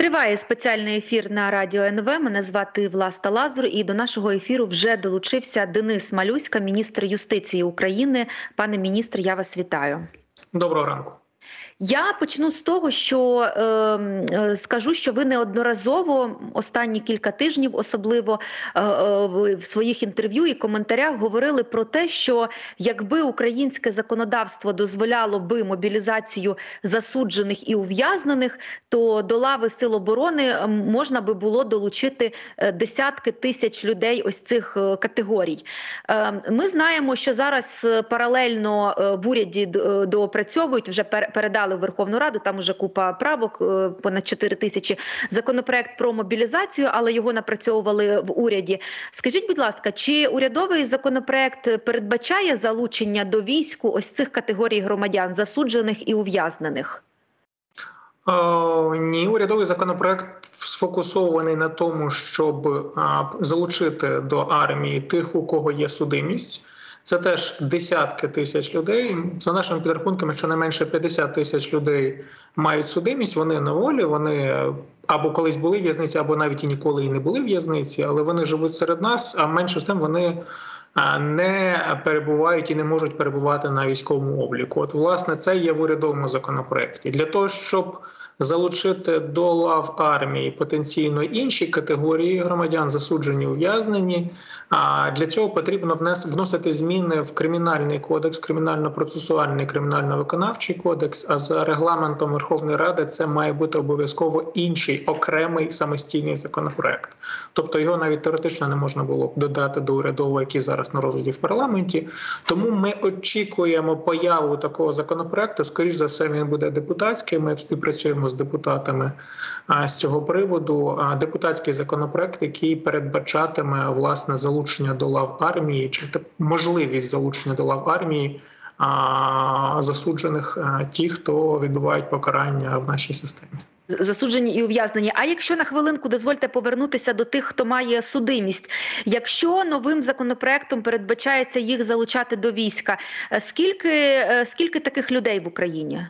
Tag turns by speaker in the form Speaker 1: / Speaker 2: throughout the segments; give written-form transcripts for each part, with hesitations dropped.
Speaker 1: Триває спеціальний ефір на Радіо НВ. Мене звати Власта Лазур, і до нашого ефіру вже долучився Денис Малюська, міністр юстиції України. Пане міністр, я вас вітаю.
Speaker 2: Доброго ранку.
Speaker 1: Я почну з того, що скажу, що ви неодноразово останні кілька тижнів, особливо в своїх інтерв'ю і коментарях, говорили про те, що якби українське законодавство дозволяло би мобілізацію засуджених і ув'язнених, то до лави Сил оборони можна би було долучити десятки тисяч людей ось цих категорій. Ми знаємо, що зараз паралельно в уряді доопрацьовують, вже передали в Верховну Раду, там уже купа правок, понад 4 тисячі, законопроект про мобілізацію, але його напрацьовували в уряді. Скажіть, будь ласка, чи урядовий законопроект передбачає залучення до війську ось цих категорій громадян, засуджених і ув'язнених?
Speaker 2: Ні, урядовий законопроект сфокусований на тому, щоб залучити до армії тих, у кого є судимість. Це теж десятки тисяч людей. За нашими підрахунками, щонайменше 50 тисяч людей мають судимість, вони на волі, вони або колись були в в'язниці, або навіть і ніколи і не були в в'язниці, але вони живуть серед нас, а менше з тим вони не перебувають і не можуть перебувати на військовому обліку. От, власне, це є в урядовому законопроекті. Для того, щоб залучити до лав армії потенційно інші категорії громадян, засуджені, ув'язнені, для цього потрібно вносити зміни в Кримінальний кодекс, Кримінально-процесуальний, Кримінально-виконавчий кодекс, а за регламентом Верховної Ради це має бути обов'язково інший, окремий самостійний законопроект. Тобто його навіть теоретично не можна було б додати до урядового, який зараз на розгляді в парламенті. Тому ми очікуємо появу такого законопроекту. Скоріш за все, він буде депутатський, ми співпрацюємо з депутатами з цього приводу. Депутатський законопроект, який передбачатиме, власне, залучення до лав армії, чи можливість залучення до лав армії засуджених, ті, хто відбувають покарання в нашій системі.
Speaker 1: Засуджені і ув'язнені. А якщо на хвилинку дозвольте повернутися до тих, хто має судимість, якщо новим законопроектом передбачається їх залучати до війська, скільки таких людей в Україні?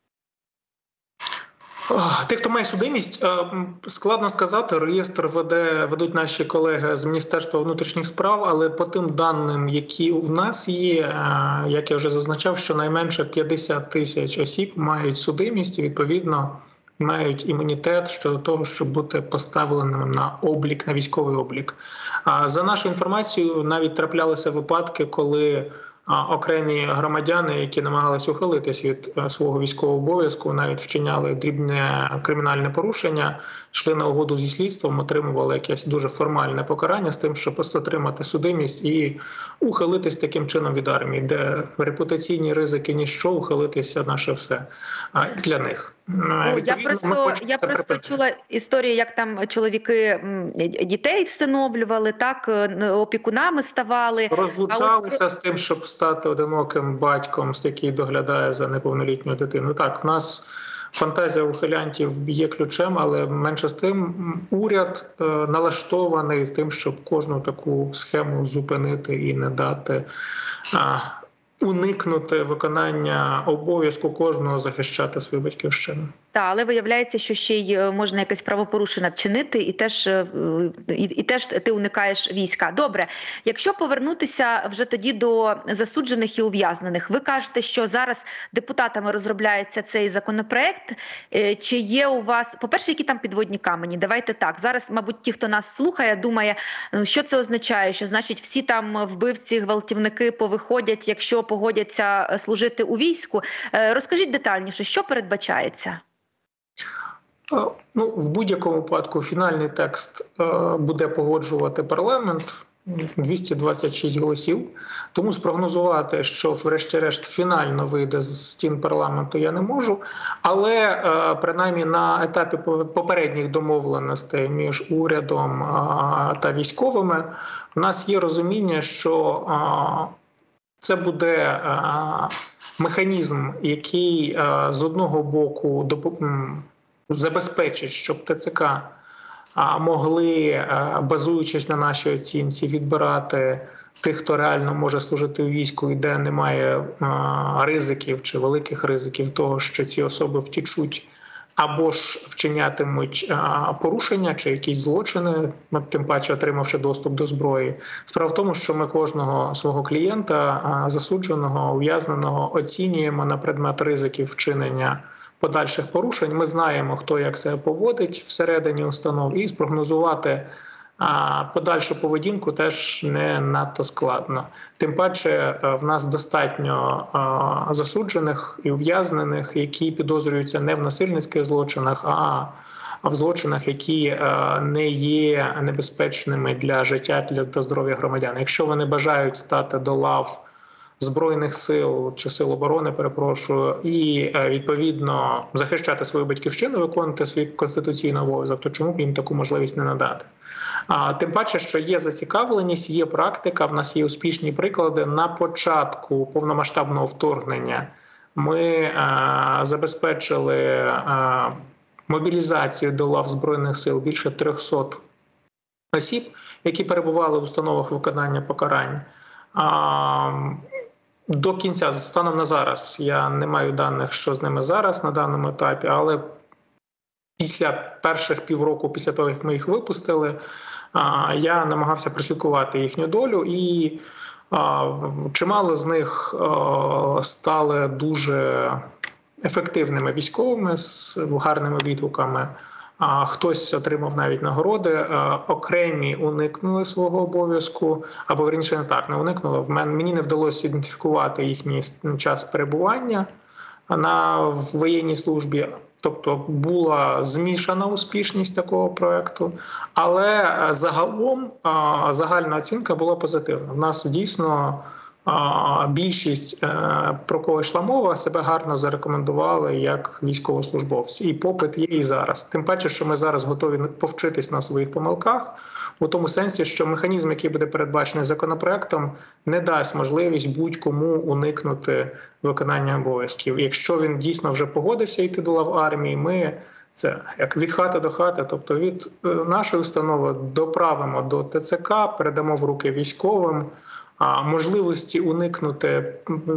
Speaker 2: Тих, хто має судимість, складно сказати, реєстр ведуть наші колеги з Міністерства внутрішніх справ, але по тим даним, які в нас є, як я вже зазначав, що найменше 50 тисяч осіб мають судимість і, відповідно, мають імунітет щодо того, щоб бути поставленим на облік, на військовий облік. За нашою інформацією, навіть траплялися випадки, коли окремі громадяни, які намагалися ухилитись від свого військового обов'язку, навіть вчиняли дрібне кримінальне порушення, йшли на угоду зі слідством, отримували якесь дуже формальне покарання з тим, щоб просто отримати судимість і ухилитись таким чином від армії, де репутаційні ризики ніщо, ухилитися наше все для них.
Speaker 1: Я просто чула історії, як там чоловіки дітей всиновлювали, так, опікунами ставали.
Speaker 2: Розлучалися з тим, щоб стати одиноким батьком, який доглядає за неповнолітньою дитиною. Так, в нас фантазія ухилянтів б'є ключем, але менше з тим уряд налаштований з тим, щоб кожну таку схему зупинити і не дати уникнути виконання обов'язку кожного захищати свою батьківщину.
Speaker 1: Так, але виявляється, що ще й можна якесь правопорушення вчинити, і теж ти уникаєш війська. Добре, якщо повернутися вже тоді до засуджених і ув'язнених, ви кажете, що зараз депутатами розробляється цей законопроект. Чи є у вас, по-перше, які там підводні камені? Давайте так, зараз, мабуть, ті, хто нас слухає, думає, що це означає, що, значить, всі там вбивці, гвалтівники повиходять, якщо погодяться служити у війську. Розкажіть детальніше, що передбачається?
Speaker 2: В будь-якому випадку фінальний текст буде погоджувати парламент, 226 голосів. Тому спрогнозувати, що врешті-решт фінально вийде з стін парламенту, я не можу. Але принаймні на етапі попередніх домовленостей між урядом та військовими в нас є розуміння, що це буде механізм, який з одного боку забезпечить, щоб ТЦК могли, базуючись на нашій оцінці, відбирати тих, хто реально може служити у війську і де немає ризиків чи великих ризиків того, що ці особи втічуть або ж вчинятимуть порушення чи якісь злочини, тим паче отримавши доступ до зброї. Справа в тому, що ми кожного свого клієнта, засудженого, ув'язненого, оцінюємо на предмет ризиків вчинення подальших порушень. Ми знаємо, хто як себе поводить всередині установ, і спрогнозувати подальшу поведінку теж не надто складно. Тим паче в нас достатньо засуджених і ув'язнених, які підозрюються не в насильницьких злочинах, а в злочинах, які не є небезпечними для життя та здоров'я громадян. Якщо вони бажають стати до лав Збройних сил чи сил оборони, перепрошую, і відповідно захищати свою батьківщину, виконувати свій конституційний обов'язок, то чому б їм таку можливість не надати? Тим паче, що є зацікавленість, є практика, в нас є успішні приклади. На початку повномасштабного вторгнення ми забезпечили мобілізацію до лав Збройних сил більше 300 осіб, які перебували в установах виконання покарань. До кінця, станом на зараз, я не маю даних, що з ними зараз на даному етапі, але після перших півроку, після того, як ми їх випустили, я намагався прослідкувати їхню долю, і чимало з них стали дуже ефективними військовими з гарними відгуками. Хтось отримав навіть нагороди, окремі уникнули свого обов'язку, або, верніше, не так, не уникнули. Мені не вдалося ідентифікувати їхній час перебування на воєнній службі, тобто була змішана успішність такого проєкту, але загалом загальна оцінка була позитивна. У нас дійсно більшість, про кого йшла мова, себе гарно зарекомендували як військовослужбовці. І попит є і зараз. Тим паче, що ми зараз готові повчитись на своїх помилках, у тому сенсі, що механізм, який буде передбачений законопроектом, не дасть можливість будь-кому уникнути виконання обов'язків. Якщо він дійсно вже погодився йти до лав армії, ми це як від хати до хати, тобто від нашої установи доправимо до ТЦК, передамо в руки військовим, можливості уникнути,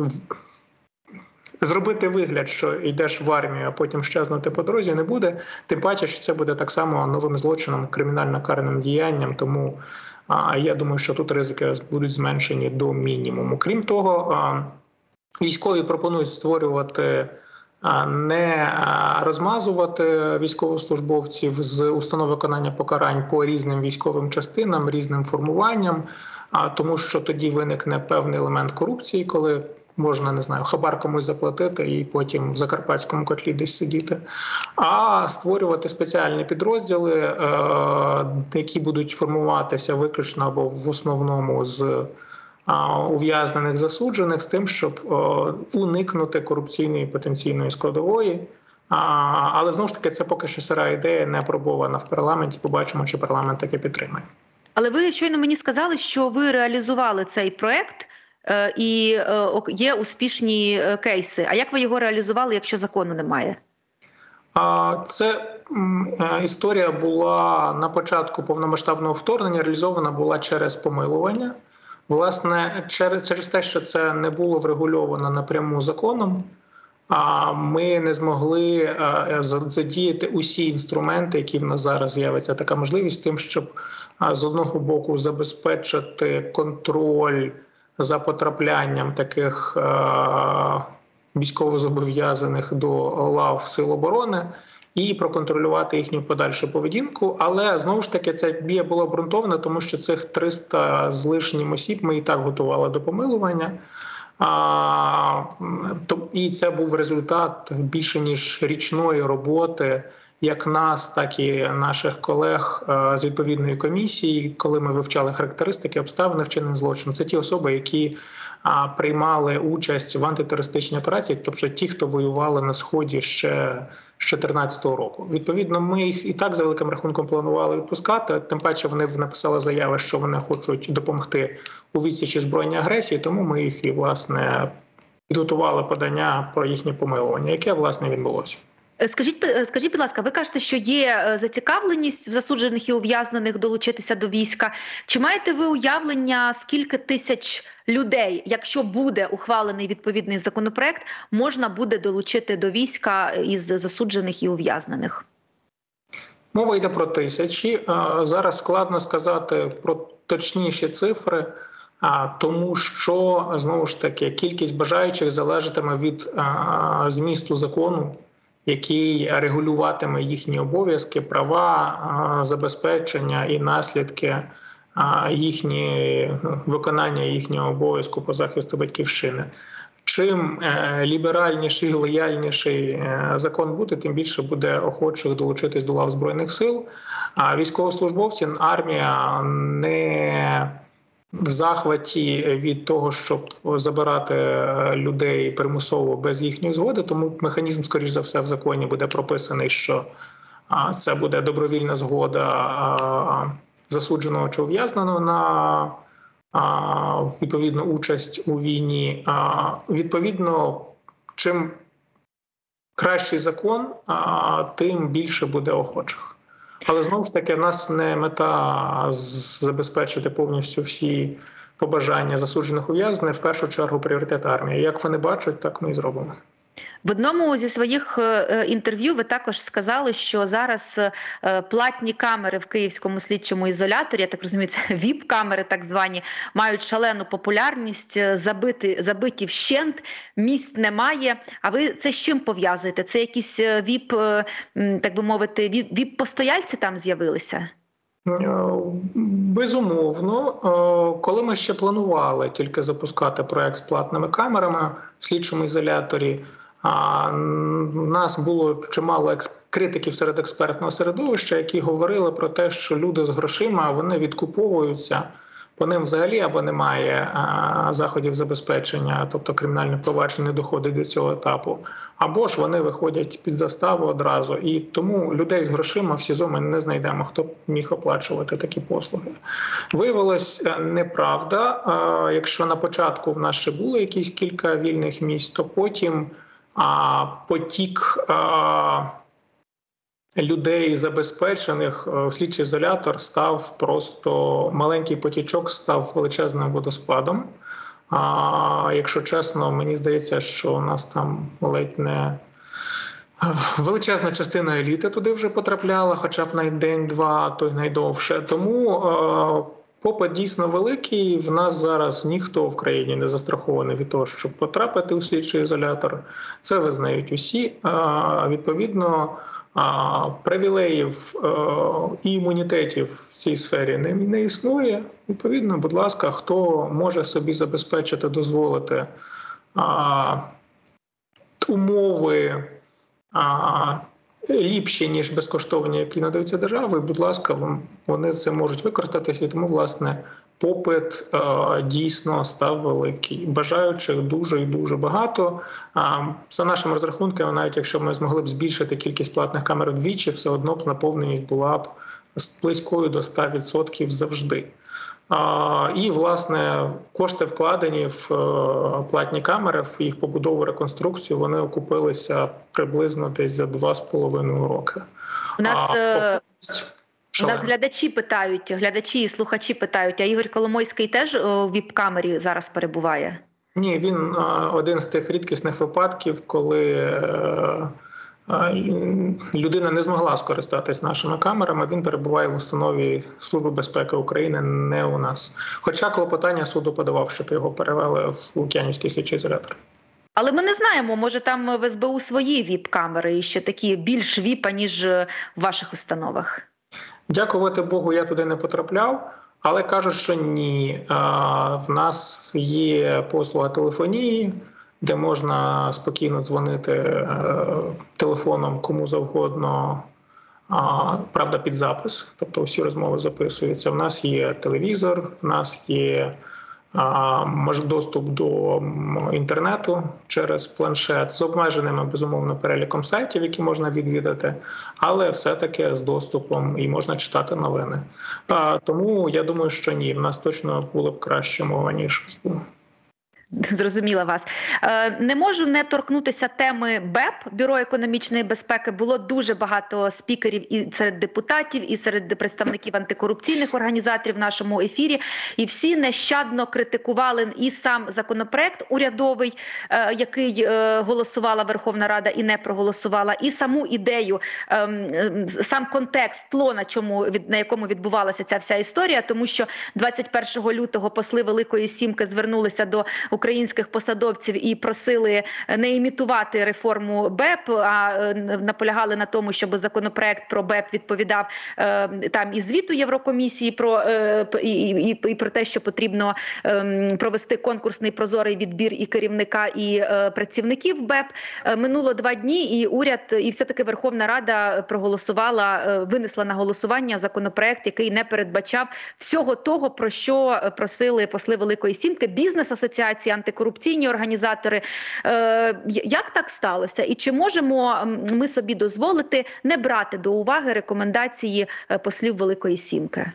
Speaker 2: зробити вигляд, що йдеш в армію, а потім щезнути по дорозі, не буде. Тим паче, що це буде так само новим злочином, кримінально-карним діянням. Тому я думаю, що тут ризики будуть зменшені до мінімуму. Крім того, військові пропонують створювати, не розмазувати військовослужбовців з установ виконання покарань по різним військовим частинам, різним формуванням, тому що тоді виникне певний елемент корупції, коли можна, не знаю, хабар комусь заплатити і потім в закарпатському котлі десь сидіти, а створювати спеціальні підрозділи, які будуть формуватися виключно або в основному з ув'язнених, засуджених, з тим, щоб уникнути корупційної потенційної складової. Але, знову ж таки, це поки що сира ідея, не апробована в парламенті. Побачимо, чи парламент таке підтримає.
Speaker 1: Але ви щойно мені сказали, що ви реалізували цей проект і є успішні кейси. А як ви його реалізували, якщо закону немає?
Speaker 2: Це історія була на початку повномасштабного вторгнення, реалізована була через помилування. Власне, через те, що це не було врегульовано напряму законом, ми не змогли задіяти усі інструменти, які в нас зараз з'явиться така можливість, тим, щоб з одного боку забезпечити контроль за потраплянням таких військовозобов'язаних до лав Сил оборони і проконтролювати їхню подальшу поведінку. Але, знову ж таки, це було обґрунтовано, тому що цих 300 з лишнім осіб ми і так готували до помилування. І це був результат більше ніж річної роботи як нас, так і наших колег з відповідної комісії, коли ми вивчали характеристики, обставини вчинення злочину. Це ті особи, які приймали участь в антитерористичній операції, тобто ті, хто воювали на Сході ще з 2014 року. Відповідно, ми їх і так за великим рахунком планували відпускати, тим паче вони написали заяви, що вони хочуть допомогти у відсічі збройної агресії, тому ми їх і, власне, підготували подання про їхнє помилування, яке, власне, відбулося.
Speaker 1: Скажіть, будь ласка, ви кажете, що є зацікавленість в засуджених і ув'язнених долучитися до війська. Чи маєте ви уявлення, скільки тисяч людей, якщо буде ухвалений відповідний законопроект, можна буде долучити до війська із засуджених і ув'язнених?
Speaker 2: Мова йде про тисячі. Зараз складно сказати про точніші цифри, тому що, знову ж таки, кількість бажаючих залежатиме від змісту закону, який регулюватиме їхні обов'язки, права, забезпечення і наслідки виконання їхнього обов'язку по захисту батьківщини. Чим ліберальніший, лояльніший закон буде, тим більше буде охочих долучитись до лав Збройних сил. А військовослужбовці, армія не в захваті від того, щоб забирати людей примусово без їхньої згоди, тому механізм, скоріш за все, в законі буде прописаний, що це буде добровільна згода засудженого чи ув'язненого на відповідно участь у війні. Відповідно, чим кращий закон, тим більше буде охочих. Але знову ж таки, в нас не мета забезпечити повністю всі побажання засуджених ув'язнених, в першу чергу пріоритет армії. Як вони бачать, так ми і зробимо.
Speaker 1: В одному зі своїх інтерв'ю ви також сказали, що зараз платні камери в Київському слідчому ізоляторі, я так розумію, це ВІП-камери так звані, мають шалену популярність, забиті вщент, місць немає. А ви це з чим пов'язуєте? Це якісь ВІП, так би мовити, ВІП-постояльці там з'явилися?
Speaker 2: Безумовно. Коли ми ще планували тільки запускати проект з платними камерами в слідчому ізоляторі, у нас було чимало критиків серед експертного середовища, які говорили про те, що люди з грошима, вони відкуповуються, по ним взагалі або немає заходів забезпечення, тобто кримінальне провадження не доходить до цього етапу, або ж вони виходять під заставу одразу. І тому людей з грошима в СІЗО ми не знайдемо, хто б міг оплачувати такі послуги. Виявилось неправда. Якщо на початку в нас ще було якісь кілька вільних місць, то потім потік людей забезпечених в слідчий ізолятор став просто, маленький потічок став величезним водоспадом. Якщо чесно, мені здається, що у нас там ледь не величезна частина еліти туди вже потрапляла, хоча б на день-два, а то й найдовше. Тому попит дійсно великий, в нас зараз ніхто в країні не застрахований від того, щоб потрапити у слідчий ізолятор. Це визнають усі. Відповідно, привілеїв і імунітетів в цій сфері не існує. Відповідно, будь ласка, хто може собі забезпечити, дозволити умови ліпші, ніж безкоштовні, які надаються державою, будь ласка, вони з цим можуть використатися. І тому, власне, попит дійсно став великий. Бажаючих дуже і дуже багато. За нашими розрахунками, навіть якщо ми змогли б збільшити кількість платних камер вдвічі, все одно б наповненість була б близькою до 100% завжди. І, власне, кошти, вкладені в платні камери, в їх побудову, реконструкцію, вони окупилися приблизно десь за 2,5 роки.
Speaker 1: У нас глядачі і слухачі питають, а Ігор Коломойський теж у віп-камері зараз перебуває?
Speaker 2: Ні, він один з тих рідкісних випадків, коли людина не змогла скористатись нашими камерами, він перебуває в установі Служби безпеки України, не у нас. Хоча клопотання суду подавав, щоб його перевели в Лук'янівський слідчий ізолятор.
Speaker 1: Але ми не знаємо, може там в СБУ свої ВІП-камери і ще такі більш ВІПа, ніж в ваших установах?
Speaker 2: Дякувати Богу, я туди не потрапляв, але кажуть, що ні. В нас є послуга телефонії, де можна спокійно дзвонити телефоном кому завгодно, правда, під запис, тобто всі розмови записуються. В нас є телевізор, в нас є доступ до інтернету через планшет з обмеженим, безумовно, переліком сайтів, які можна відвідати, але все-таки з доступом і можна читати новини. Тому я думаю, що ні, в нас точно було б краще мова, ніж в СБУ.
Speaker 1: Зрозуміла вас. Не можу не торкнутися теми БЕП, Бюро економічної безпеки. Було дуже багато спікерів і серед депутатів, і серед представників антикорупційних організаторів в нашому ефірі. І всі нещадно критикували і сам законопроект урядовий, який голосувала Верховна Рада і не проголосувала, і саму ідею, сам контекст, тло, на якому відбувалася ця вся історія, тому що 21 лютого посли Великої Сімки звернулися до українських посадовців і просили не імітувати реформу БЕП, а наполягали на тому, щоб законопроект про БЕП відповідав там і звіту Єврокомісії і про те, що потрібно провести конкурсний прозорий відбір і керівника, і працівників БЕП. Минуло 2 дні, і уряд, і все-таки Верховна Рада винесла на голосування законопроект, який не передбачав всього того, про що просили посли Великої Сімки, бізнес-асоціації, антикорупційні організатори. Як так сталося? І чи можемо ми собі дозволити не брати до уваги рекомендації послів Великої Сімки?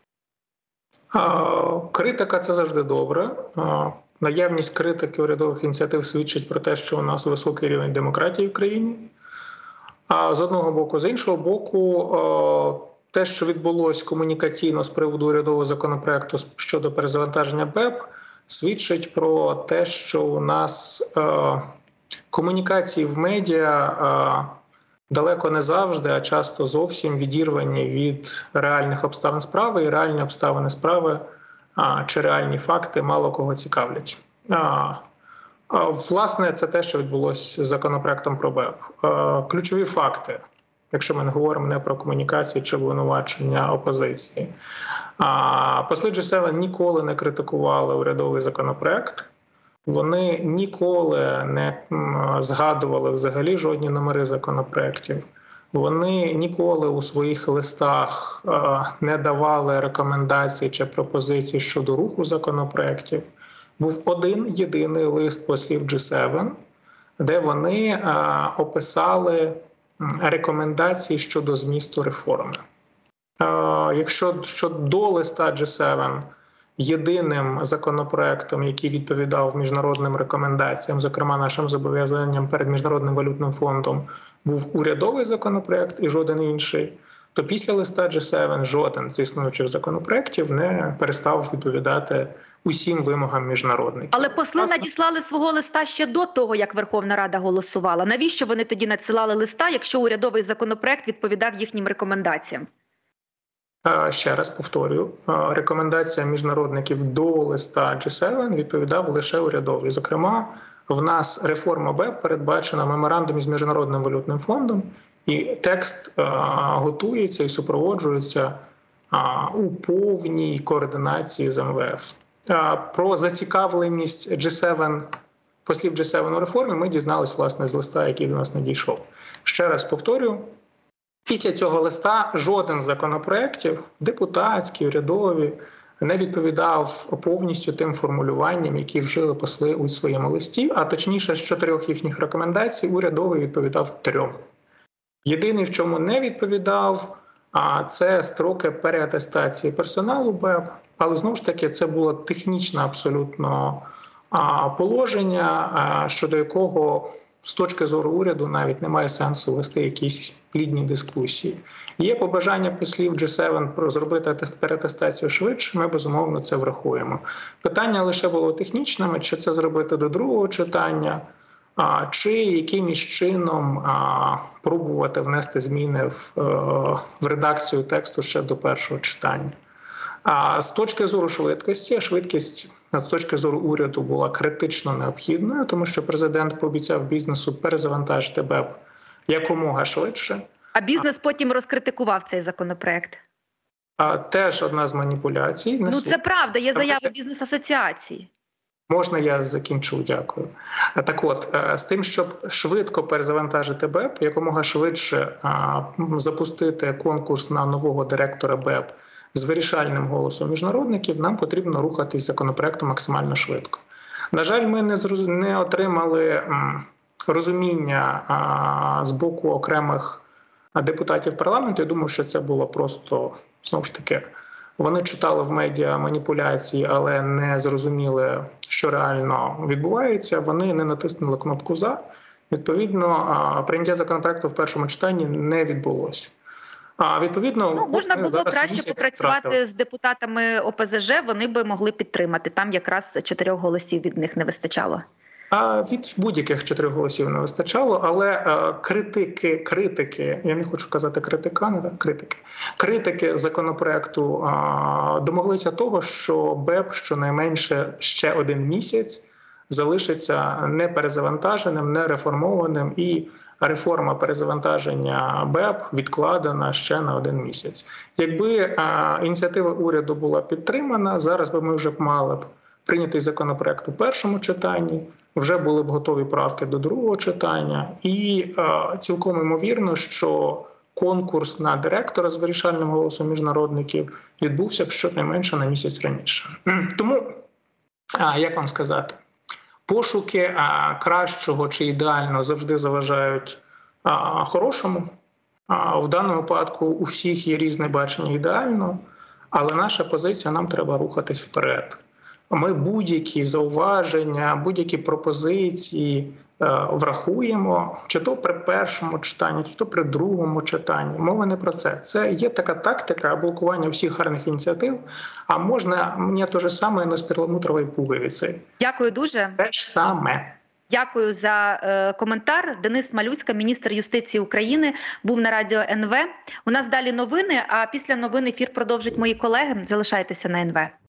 Speaker 2: Критика – це завжди добре. Наявність критики урядових ініціатив свідчить про те, що у нас високий рівень демократії в країні. А з одного боку. З іншого боку, те, що відбулося комунікаційно з приводу урядового законопроекту щодо перезавантаження БЕП, свідчить про те, що у нас комунікації в медіа далеко не завжди, а часто зовсім відірвані від реальних обставин справи, і реальні обставини справи чи реальні факти мало кого цікавлять. Власне, це те, що відбулося з законопроектом про БЕП. Ключові факти, якщо ми не говоримо не про комунікації чи обвинувачення опозиції. Посли G7 ніколи не критикували урядовий законопроект. Вони ніколи не згадували взагалі жодні номери законопроєктів. Вони ніколи у своїх листах не давали рекомендацій чи пропозицій щодо руху законопроєктів. Був один єдиний лист послів G7, де вони описали рекомендації щодо змісту реформи. Якщо до листа G7 єдиним законопроектом, який відповідав міжнародним рекомендаціям, зокрема нашим зобов'язанням перед Міжнародним валютним фондом, був урядовий законопроект і жоден інший, то після листа G7 жоден з існуючих законопроектів не перестав відповідати усім вимогам міжнародників.
Speaker 1: Але посли надіслали свого листа ще до того, як Верховна Рада голосувала. Навіщо вони тоді надсилали листа, якщо урядовий законопроект відповідав їхнім рекомендаціям?
Speaker 2: Ще раз повторюю, рекомендація міжнародників до листа G7 відповідав лише урядовий. Зокрема, в нас реформа БЕП передбачена в меморандумі з Міжнародним валютним фондом, і текст готується і супроводжується у повній координації з МВФ. Про зацікавленість G7, послів G7 у реформі ми дізналися, власне, з листа, який до нас надійшов. Ще раз повторюю, після цього листа жоден з законопроєктів, депутатські, урядові, не відповідав повністю тим формулюванням, які вжили посли у своєму листі, а точніше, з 4 їхніх рекомендацій урядовий відповідав 3. Єдиний, в чому не відповідав, це строки переатестації персоналу БЕП, але знову ж таки це було технічне абсолютно положення, щодо якого з точки зору уряду навіть немає сенсу вести якісь плідні дискусії. Є побажання послів G7 про зробити переатестацію швидше, ми, безумовно, це врахуємо. Питання лише було технічними, чи це зробити до другого читання, чи якимось чином пробувати внести зміни в редакцію тексту ще до першого читання. А з точки зору швидкості, швидкість з точки зору уряду була критично необхідною, тому що президент пообіцяв бізнесу перезавантажити БЕП якомога швидше.
Speaker 1: А бізнес потім розкритикував цей законопроект.
Speaker 2: Теж одна з маніпуляцій.
Speaker 1: Ну це правда, є заяви бізнес-асоціації.
Speaker 2: Можна я закінчу? Дякую. Так от, з тим, щоб швидко перезавантажити БЕП, якомога швидше запустити конкурс на нового директора БЕП з вирішальним голосом міжнародників, нам потрібно рухатись законопроектом максимально швидко. На жаль, ми не отримали розуміння з боку окремих депутатів парламенту. Я думаю, що це було просто, знову ж таки, Вони читали в медіа маніпуляції, але не зрозуміли, що реально відбувається. Вони не натиснули кнопку «За». Відповідно, прийняття законопроекту в першому читанні не відбулося. Відповідно,
Speaker 1: можна було краще попрацювати з депутатами ОПЗЖ, вони би могли підтримати. Там якраз 4 голосів від них не вистачало.
Speaker 2: Від будь-яких 4 голосів не вистачало, але критики, я не хочу казати критикани, критики законопроекту домоглися того, що БЕП щонайменше ще 1 місяць залишиться неперезавантаженим, нереформованим, і реформа перезавантаження БЕП відкладена ще на 1 місяць. Якби ініціатива уряду була підтримана, зараз би ми вже мали б прийнятий законопроект у першому читанні, вже були б готові правки до другого читання, і цілком ймовірно, що конкурс на директора з вирішальним голосом міжнародників відбувся б щонайменше на місяць раніше. Тому, як вам сказати, пошуки кращого чи ідеального завжди заважають хорошому. В даному випадку у всіх є різне бачення ідеального, але наша позиція – нам треба рухатись вперед. Ми будь-які зауваження, будь-які пропозиції врахуємо, чи то при першому читанні, чи то при другому читанні. Мова не про це. Це є така тактика блокування всіх гарних ініціатив, а можна мені те ж саме, но з перламутрової пуговиці.
Speaker 1: Дякую дуже.
Speaker 2: Те ж саме.
Speaker 1: Дякую за коментар. Денис Малюська, міністр юстиції України, був на радіо НВ. У нас далі новини, а після новин ефір продовжать мої колеги. Залишайтеся на НВ.